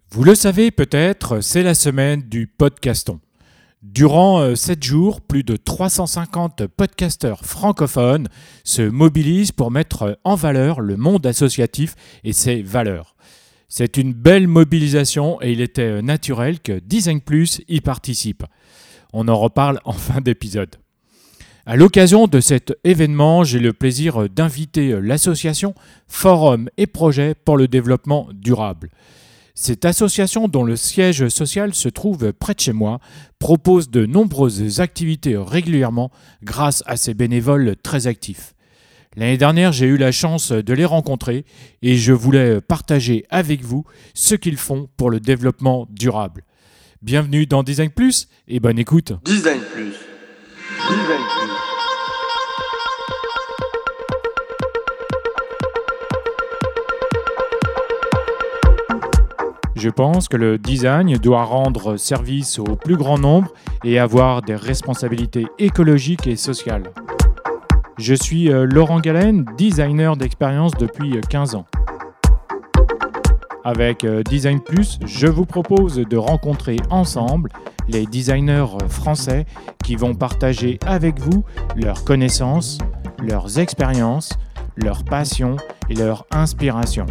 Vous le savez peut-être, c'est la semaine du podcaston. Durant 7 jours, plus de 350 podcasteurs francophones se mobilisent pour mettre en valeur le monde associatif et ses valeurs. C'est une belle mobilisation et il était naturel que Design Plus y participe. On en reparle en fin d'épisode. À l'occasion de cet événement, j'ai le plaisir d'inviter l'association Forum et Projets pour le développement durable. Cette association, dont le siège social se trouve près de chez moi, propose de nombreuses activités régulièrement grâce à ses bénévoles très actifs. L'année dernière, j'ai eu la chance de les rencontrer et je voulais partager avec vous ce qu'ils font pour le développement durable. Bienvenue dans Design Plus et bonne écoute. Design Plus. Design Plus. Je pense que le design doit rendre service au plus grand nombre et avoir des responsabilités écologiques et sociales. Je suis Laurent Galen, designer d'expérience depuis 15 ans. Avec Design Plus, je vous propose de rencontrer ensemble les designers français qui vont partager avec vous leurs connaissances, leurs expériences, leurs passions et leurs inspirations.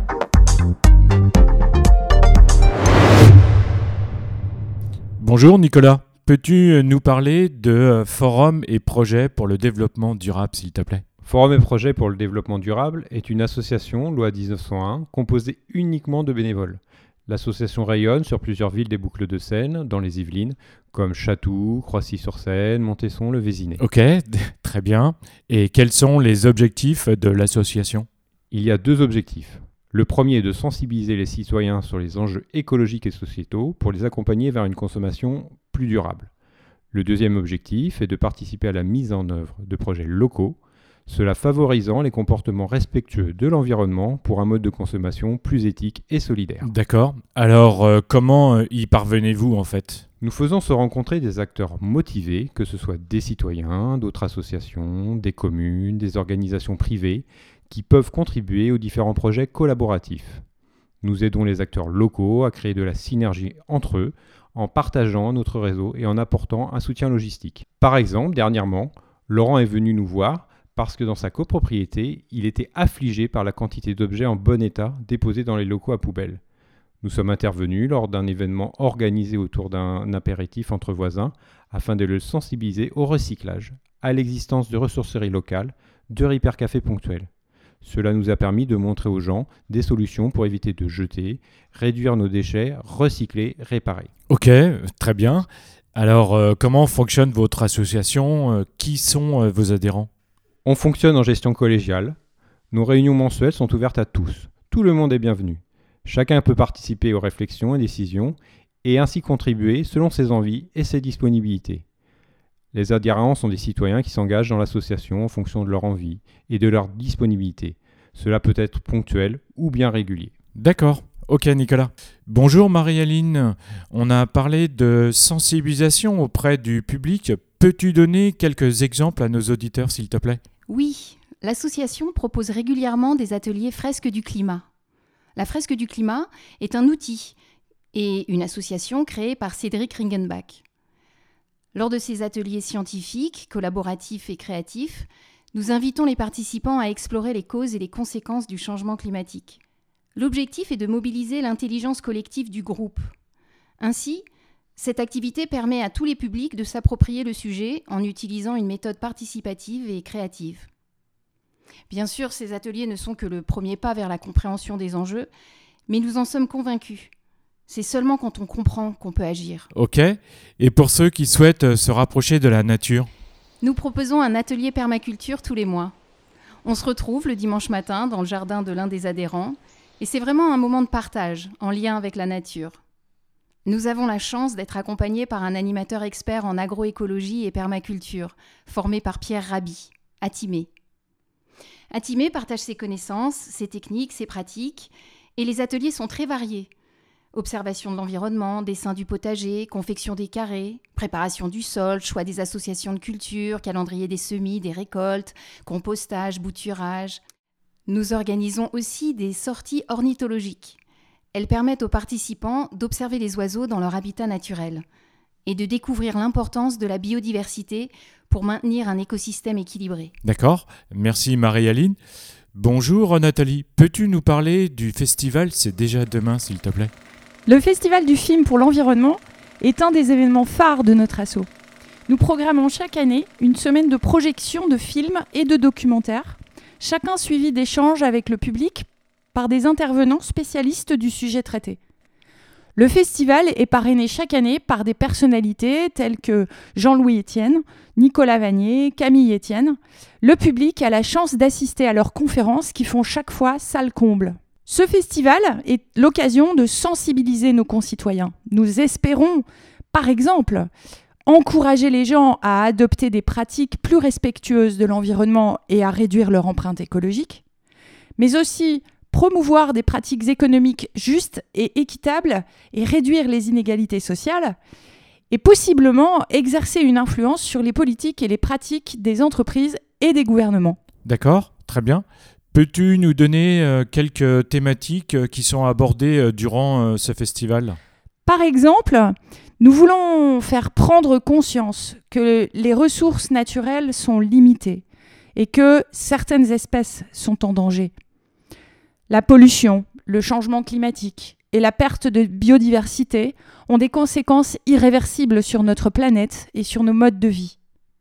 Bonjour Nicolas, peux-tu nous parler de Forum et Projets pour le développement durable, s'il te plaît ? Forum et Projets pour le développement durable est une association, loi 1901, composée uniquement de bénévoles. L'association rayonne sur plusieurs villes des Boucles de Seine, dans les Yvelines, comme Chatou, Croissy-sur-Seine, Montesson, le Vésinet. Ok, très bien. Et quels sont les objectifs de l'association ? Il y a 2 objectifs. Le premier est de sensibiliser les citoyens sur les enjeux écologiques et sociétaux pour les accompagner vers une consommation plus durable. Le deuxième objectif est de participer à la mise en œuvre de projets locaux, cela favorisant les comportements respectueux de l'environnement pour un mode de consommation plus éthique et solidaire. D'accord. Alors, comment y parvenez-vous en fait ? Nous faisons se rencontrer des acteurs motivés, que ce soit des citoyens, d'autres associations, des communes, des organisations privées, qui peuvent contribuer aux différents projets collaboratifs. Nous aidons les acteurs locaux à créer de la synergie entre eux, en partageant notre réseau et en apportant un soutien logistique. Par exemple, dernièrement, Laurent est venu nous voir parce que dans sa copropriété, il était affligé par la quantité d'objets en bon état déposés dans les locaux à poubelle. Nous sommes intervenus lors d'un événement organisé autour d'un apéritif entre voisins afin de le sensibiliser au recyclage, à l'existence de ressourceries locales, de hypercafés ponctuels. Cela nous a permis de montrer aux gens des solutions pour éviter de jeter, réduire nos déchets, recycler, réparer. Ok, très bien. Alors, comment fonctionne votre association ? Qui sont vos adhérents ? On fonctionne en gestion collégiale. Nos réunions mensuelles sont ouvertes à tous. Tout le monde est bienvenu. Chacun peut participer aux réflexions et décisions et ainsi contribuer selon ses envies et ses disponibilités. Les adhérents sont des citoyens qui s'engagent dans l'association en fonction de leur envie et de leur disponibilité. Cela peut être ponctuel ou bien régulier. D'accord. Ok Nicolas. Bonjour Marie-Aline. On a parlé de sensibilisation auprès du public. Peux-tu donner quelques exemples à nos auditeurs s'il te plaît ? Oui, l'association propose régulièrement des ateliers fresques du climat. La fresque du climat est un outil et une association créée par Cédric Ringenbach. Lors de ces ateliers scientifiques, collaboratifs et créatifs, nous invitons les participants à explorer les causes et les conséquences du changement climatique. L'objectif est de mobiliser l'intelligence collective du groupe. Ainsi, cette activité permet à tous les publics de s'approprier le sujet en utilisant une méthode participative et créative. Bien sûr, ces ateliers ne sont que le premier pas vers la compréhension des enjeux, mais nous en sommes convaincus. C'est seulement quand on comprend qu'on peut agir. Ok. Et pour ceux qui souhaitent se rapprocher de la nature ? Nous proposons un atelier permaculture tous les mois. On se retrouve le dimanche matin dans le jardin de l'un des adhérents et c'est vraiment un moment de partage en lien avec la nature. Nous avons la chance d'être accompagnés par un animateur expert en agroécologie et permaculture, formé par Pierre Rabhi, à Timé. Atimé partage ses connaissances, ses techniques, ses pratiques et les ateliers sont très variés. Observation de l'environnement, dessin du potager, confection des carrés, préparation du sol, choix des associations de culture, calendrier des semis, des récoltes, compostage, bouturage. Nous organisons aussi des sorties ornithologiques. Elles permettent aux participants d'observer les oiseaux dans leur habitat naturel et de découvrir l'importance de la biodiversité pour maintenir un écosystème équilibré. D'accord, merci Marie-Aline. Bonjour Nathalie, peux-tu nous parler du festival C'est déjà demain, s'il te plaît ? Le Festival du film pour l'environnement est un des événements phares de notre asso. Nous programmons chaque année une semaine de projection de films et de documentaires, chacun suivi d'échanges avec le public par des intervenants spécialistes du sujet traité. Le festival est parrainé chaque année par des personnalités telles que Jean-Louis Etienne, Nicolas Vanier, Camille Etienne. Le public a la chance d'assister à leurs conférences qui font chaque fois salle comble. Ce festival est l'occasion de sensibiliser nos concitoyens. Nous espérons, par exemple, encourager les gens à adopter des pratiques plus respectueuses de l'environnement et à réduire leur empreinte écologique, mais aussi promouvoir des pratiques économiques justes et équitables et réduire les inégalités sociales, et possiblement exercer une influence sur les politiques et les pratiques des entreprises et des gouvernements. D'accord, très bien. Peux-tu nous donner quelques thématiques qui sont abordées durant ce festival ? Par exemple, nous voulons faire prendre conscience que les ressources naturelles sont limitées et que certaines espèces sont en danger. La pollution, le changement climatique et la perte de biodiversité ont des conséquences irréversibles sur notre planète et sur nos modes de vie.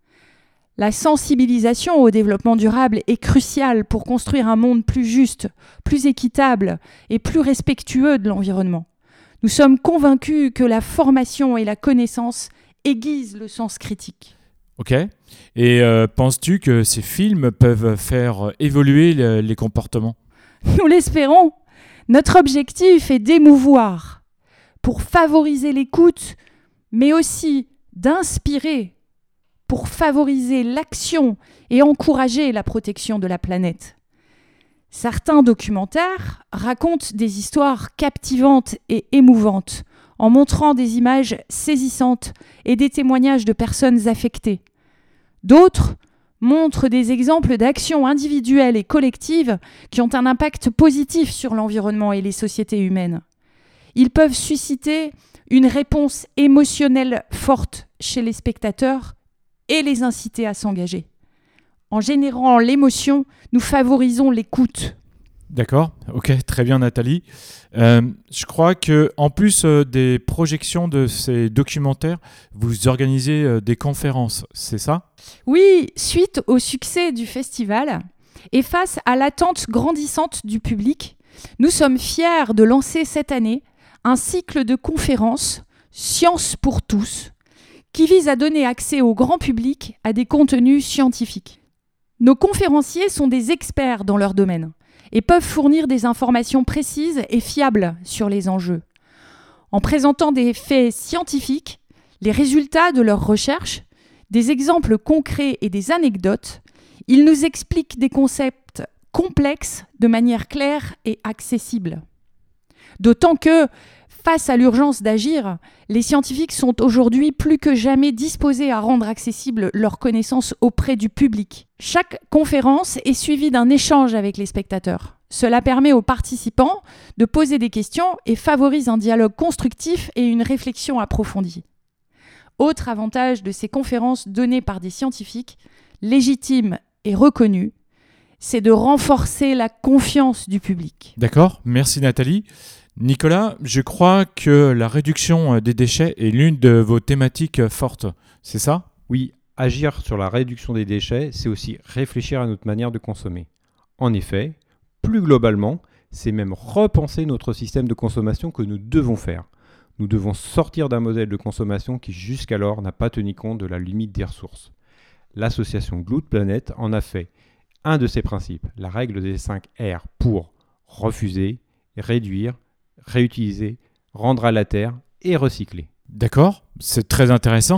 La sensibilisation au développement durable est cruciale pour construire un monde plus juste, plus équitable et plus respectueux de l'environnement. Nous sommes convaincus que la formation et la connaissance aiguisent le sens critique. Ok. Et penses-tu que ces films peuvent faire évoluer les comportements ? Nous l'espérons. Notre objectif est d'émouvoir, pour favoriser l'écoute, mais aussi d'inspirer, pour favoriser l'action et encourager la protection de la planète. Certains documentaires racontent des histoires captivantes et émouvantes, en montrant des images saisissantes et des témoignages de personnes affectées. D'autres montrent des exemples d'actions individuelles et collectives qui ont un impact positif sur l'environnement et les sociétés humaines. Ils peuvent susciter une réponse émotionnelle forte chez les spectateurs et les inciter à s'engager. En générant l'émotion, nous favorisons l'écoute. D'accord, ok, très bien Nathalie. Je crois qu'en plus des projections de ces documentaires, vous organisez des conférences, c'est ça ? Oui, suite au succès du festival et face à l'attente grandissante du public, nous sommes fiers de lancer cette année un cycle de conférences « Science pour tous » qui vise à donner accès au grand public à des contenus scientifiques. Nos conférenciers sont des experts dans leur domaine et peuvent fournir des informations précises et fiables sur les enjeux. En présentant des faits scientifiques, les résultats de leurs recherches, des exemples concrets et des anecdotes, ils nous expliquent des concepts complexes de manière claire et accessible. D'autant que, face à l'urgence d'agir, les scientifiques sont aujourd'hui plus que jamais disposés à rendre accessibles leurs connaissances auprès du public. Chaque conférence est suivie d'un échange avec les spectateurs. Cela permet aux participants de poser des questions et favorise un dialogue constructif et une réflexion approfondie. Autre avantage de ces conférences données par des scientifiques, légitimes et reconnus, c'est de renforcer la confiance du public. D'accord, merci Nathalie. Nicolas, je crois que la réduction des déchets est l'une de vos thématiques fortes, c'est ça ? Oui, agir sur la réduction des déchets, c'est aussi réfléchir à notre manière de consommer. En effet, plus globalement, c'est même repenser notre système de consommation que nous devons faire. Nous devons sortir d'un modèle de consommation qui jusqu'alors n'a pas tenu compte de la limite des ressources. L'association Gloot Planet en a fait un de ses principes, la règle des 5 R pour refuser, réduire, réutiliser, rendre à la terre et recycler. D'accord, c'est très intéressant.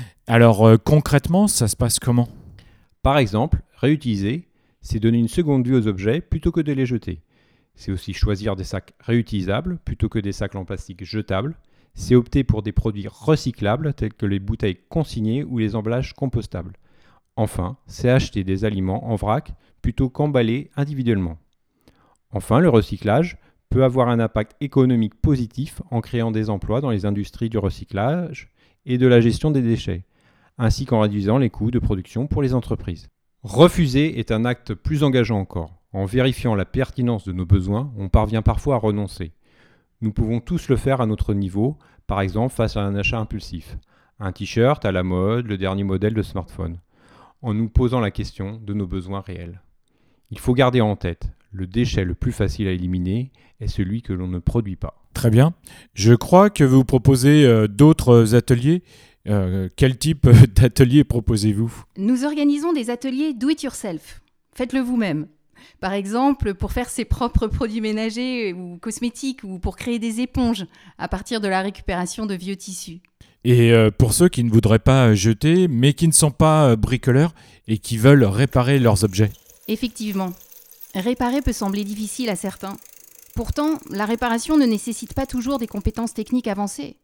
Alors concrètement, ça se passe comment ? Par exemple, réutiliser, c'est donner une seconde vie aux objets plutôt que de les jeter. C'est aussi choisir des sacs réutilisables plutôt que des sacs en plastique jetables. C'est opter pour des produits recyclables tels que les bouteilles consignées ou les emballages compostables. Enfin, c'est acheter des aliments en vrac plutôt qu'emballés individuellement. Enfin, le recyclage peut avoir un impact économique positif en créant des emplois dans les industries du recyclage et de la gestion des déchets, ainsi qu'en réduisant les coûts de production pour les entreprises. Refuser est un acte plus engageant encore. En vérifiant la pertinence de nos besoins, on parvient parfois à renoncer. Nous pouvons tous le faire à notre niveau, par exemple face à un achat impulsif. Un t-shirt à la mode, le dernier modèle de smartphone, en nous posant la question de nos besoins réels. Il faut garder en tête, le déchet le plus facile à éliminer est celui que l'on ne produit pas. Très bien. Je crois que vous proposez d'autres ateliers. Quel type d'atelier proposez-vous ? Nous organisons des ateliers do-it-yourself. Faites-le vous-même. Par exemple, pour faire ses propres produits ménagers ou cosmétiques ou pour créer des éponges à partir de la récupération de vieux tissus. Et pour ceux qui ne voudraient pas jeter, mais qui ne sont pas bricoleurs et qui veulent réparer leurs objets. Effectivement, réparer peut sembler difficile à certains. Pourtant, la réparation ne nécessite pas toujours des compétences techniques avancées.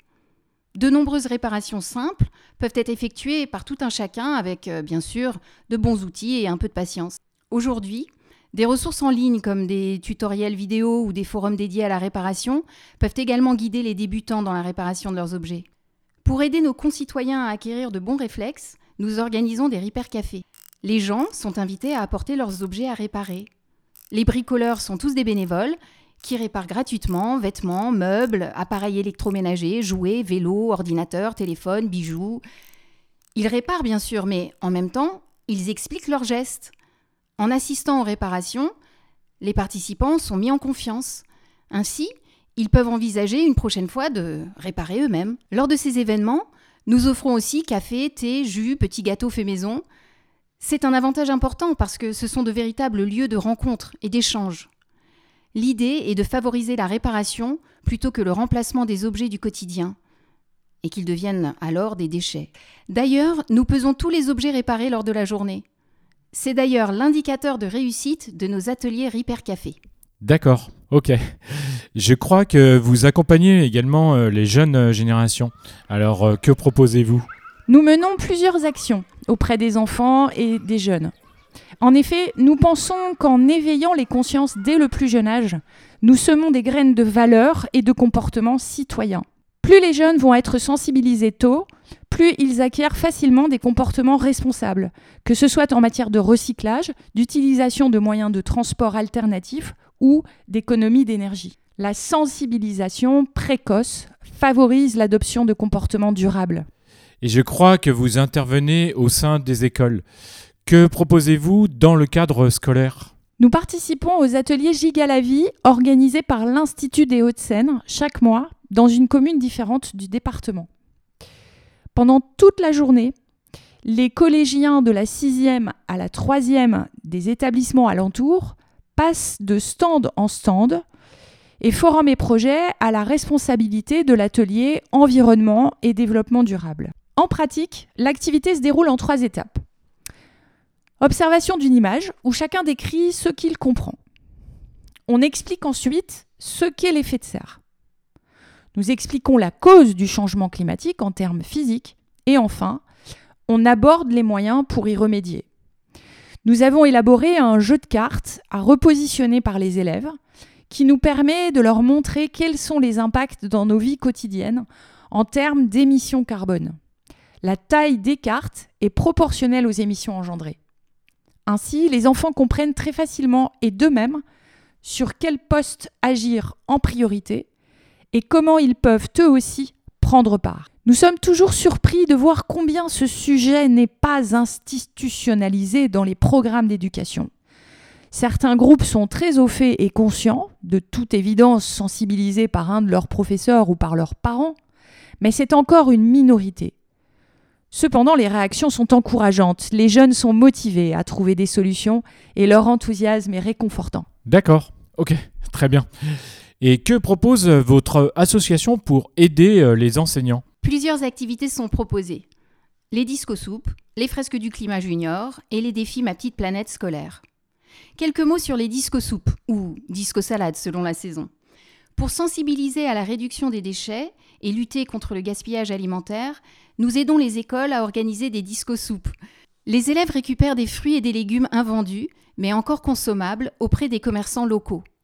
De nombreuses réparations simples peuvent être effectuées par tout un chacun avec, bien sûr, de bons outils et un peu de patience. Aujourd'hui, des ressources en ligne comme des tutoriels vidéo ou des forums dédiés à la réparation peuvent également guider les débutants dans la réparation de leurs objets. Pour aider nos concitoyens à acquérir de bons réflexes, nous organisons des repair cafés. Les gens sont invités à apporter leurs objets à réparer. Les bricoleurs sont tous des bénévoles qui réparent gratuitement vêtements, meubles, appareils électroménagers, jouets, vélos, ordinateurs, téléphones, bijoux. Ils réparent bien sûr, mais en même temps, ils expliquent leurs gestes. En assistant aux réparations, les participants sont mis en confiance. Ainsi, ils peuvent envisager une prochaine fois de réparer eux-mêmes. Lors de ces événements, nous offrons aussi café, thé, jus, petits gâteaux faits maison. C'est un avantage important parce que ce sont de véritables lieux de rencontre et d'échange. L'idée est de favoriser la réparation plutôt que le remplacement des objets du quotidien et qu'ils deviennent alors des déchets. D'ailleurs, nous pesons tous les objets réparés lors de la journée. C'est d'ailleurs l'indicateur de réussite de nos ateliers Repair Café. D'accord, ok. Je crois que vous accompagnez également les jeunes générations. Alors, que proposez-vous ? Nous menons plusieurs actions auprès des enfants et des jeunes. En effet, nous pensons qu'en éveillant les consciences dès le plus jeune âge, nous semons des graines de valeurs et de comportements citoyens. Plus les jeunes vont être sensibilisés tôt, plus ils acquièrent facilement des comportements responsables, que ce soit en matière de recyclage, d'utilisation de moyens de transport alternatifs ou d'économie d'énergie. La sensibilisation précoce favorise l'adoption de comportements durables. Et je crois que vous intervenez au sein des écoles. Que proposez-vous dans le cadre scolaire ? Nous participons aux ateliers Giga la vie organisés par l'Institut des Hauts-de-Seine chaque mois dans une commune différente du département. Pendant toute la journée, les collégiens de la 6e à la 3e des établissements alentours passent de stand en stand et Forum et Projets a la responsabilité de l'atelier environnement et développement durable. En pratique, l'activité se déroule en 3 étapes. Observation d'une image où chacun décrit ce qu'il comprend. On explique ensuite ce qu'est l'effet de serre. Nous expliquons la cause du changement climatique en termes physiques. Et enfin, on aborde les moyens pour y remédier. Nous avons élaboré un jeu de cartes à repositionner par les élèves qui nous permet de leur montrer quels sont les impacts dans nos vies quotidiennes en termes d'émissions carbone. La taille des cartes est proportionnelle aux émissions engendrées. Ainsi, les enfants comprennent très facilement et d'eux-mêmes sur quel poste agir en priorité et comment ils peuvent eux aussi prendre part. Nous sommes toujours surpris de voir combien ce sujet n'est pas institutionnalisé dans les programmes d'éducation. Certains groupes sont très au fait et conscients, de toute évidence sensibilisés par un de leurs professeurs ou par leurs parents, mais c'est encore une minorité. Cependant, les réactions sont encourageantes. Les jeunes sont motivés à trouver des solutions et leur enthousiasme est réconfortant. D'accord, ok, très bien. Et que propose votre association pour aider les enseignants ? Plusieurs activités sont proposées. Les disco-soupes, les fresques du climat junior et les défis Ma petite planète scolaire. Quelques mots sur les disco-soupes, ou disco-salades selon la saison. Pour sensibiliser à la réduction des déchets et lutter contre le gaspillage alimentaire, nous aidons les écoles à organiser des disco-soupes. Les élèves récupèrent des fruits et des légumes invendus, mais encore consommables, auprès des commerçants locaux.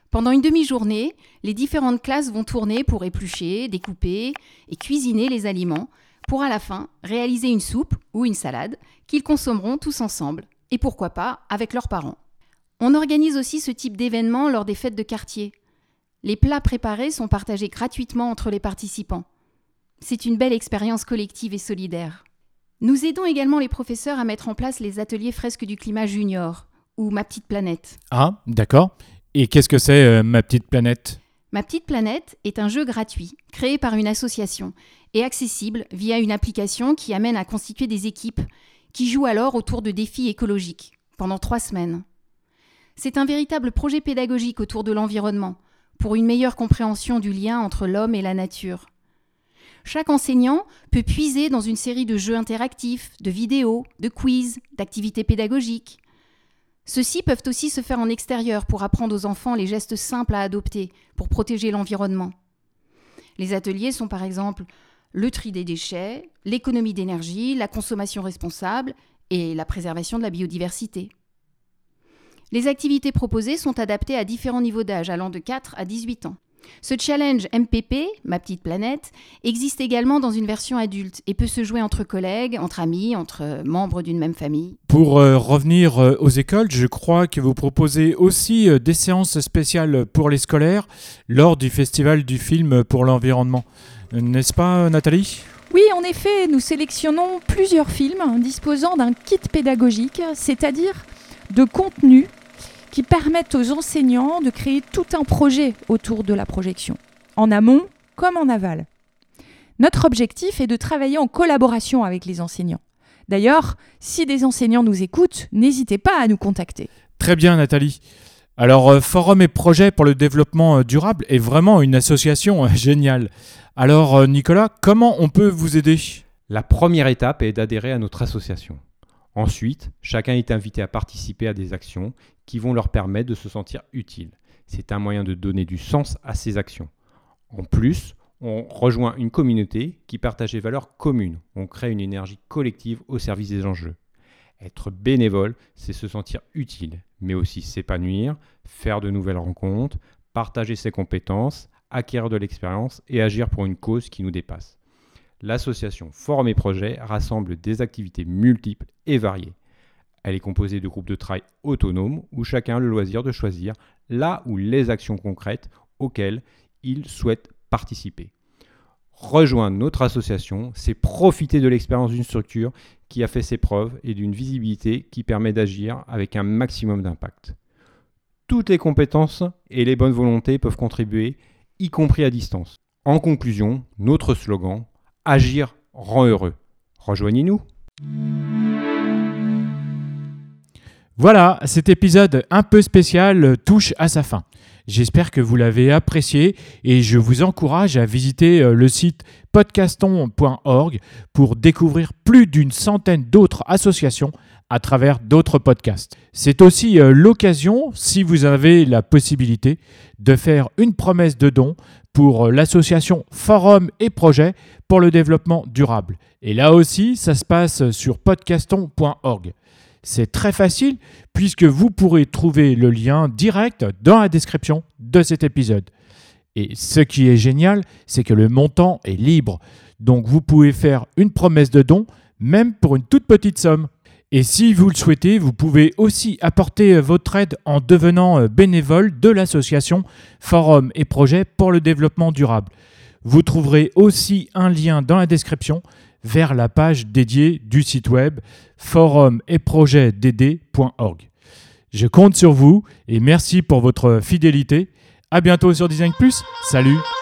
Pendant une demi-journée, les différentes classes vont tourner pour éplucher, découper et cuisiner les aliments pour à la fin réaliser une soupe ou une salade qu'ils consommeront tous ensemble et pourquoi pas avec leurs parents. On organise aussi ce type d'événement lors des fêtes de quartier. Les plats préparés sont partagés gratuitement entre les participants. C'est une belle expérience collective et solidaire. Nous aidons également les professeurs à mettre en place les ateliers Fresques du climat junior ou Ma petite planète. Ah, d'accord. Et qu'est-ce que c'est Ma petite planète ? Ma petite planète est un jeu gratuit, créé par une association et accessible via une application qui amène à constituer des équipes qui jouent alors autour de défis écologiques pendant 3 semaines. C'est un véritable projet pédagogique autour de l'environnement pour une meilleure compréhension du lien entre l'homme et la nature. Chaque enseignant peut puiser dans une série de jeux interactifs, de vidéos, de quiz, d'activités pédagogiques. Ceux-ci peuvent aussi se faire en extérieur pour apprendre aux enfants les gestes simples à adopter pour protéger l'environnement. Les ateliers sont par exemple le tri des déchets, l'économie d'énergie, la consommation responsable et la préservation de la biodiversité. Les activités proposées sont adaptées à différents niveaux d'âge, allant de 4 à 18 ans. Ce challenge MPP, Ma petite planète, existe également dans une version adulte et peut se jouer entre collègues, entre amis, entre membres d'une même famille. Pour revenir aux écoles, je crois que vous proposez aussi des séances spéciales pour les scolaires lors du Festival du film pour l'environnement. N'est-ce pas, Nathalie ? Oui, en effet, nous sélectionnons plusieurs films disposant d'un kit pédagogique, c'est-à-dire de contenus qui permettent aux enseignants de créer tout un projet autour de la projection, en amont comme en aval. Notre objectif est de travailler en collaboration avec les enseignants. D'ailleurs, si des enseignants nous écoutent, n'hésitez pas à nous contacter. Très bien, Nathalie. Alors, Forum et Projet pour le développement durable est vraiment une association géniale. Alors, Nicolas, comment on peut vous aider ? La première étape est d'adhérer à notre association. Ensuite, chacun est invité à participer à des actions qui vont leur permettre de se sentir utile. C'est un moyen de donner du sens à ces actions. En plus, on rejoint une communauté qui partage des valeurs communes. On crée une énergie collective au service des enjeux. Être bénévole, c'est se sentir utile, mais aussi s'épanouir, faire de nouvelles rencontres, partager ses compétences, acquérir de l'expérience et agir pour une cause qui nous dépasse. L'association Forum et Projet rassemble des activités multiples et variées. Elle est composée de groupes de travail autonomes où chacun a le loisir de choisir là où les actions concrètes auxquelles il souhaite participer. Rejoindre notre association, c'est profiter de l'expérience d'une structure qui a fait ses preuves et d'une visibilité qui permet d'agir avec un maximum d'impact. Toutes les compétences et les bonnes volontés peuvent contribuer, y compris à distance. En conclusion, notre slogan « Agir rend heureux ». Rejoignez-nous. Voilà, cet épisode un peu spécial touche à sa fin. J'espère que vous l'avez apprécié et je vous encourage à visiter le site podcaston.org pour découvrir plus d'une centaine d'autres associations à travers d'autres podcasts. C'est aussi l'occasion, si vous avez la possibilité, de faire une promesse de don pour l'association Forum et Projet pour le développement durable. Et là aussi, ça se passe sur podcaston.org. C'est très facile puisque vous pourrez trouver le lien direct dans la description de cet épisode. Et ce qui est génial, c'est que le montant est libre. Donc vous pouvez faire une promesse de don, même pour une toute petite somme. Et si vous le souhaitez, vous pouvez aussi apporter votre aide en devenant bénévole de l'association Forum et Projet pour le développement durable. Vous trouverez aussi un lien dans la description vers la page dédiée du site web forumetprojetdd.org. Je compte sur vous et merci pour votre fidélité. À bientôt sur Design Plus. Salut!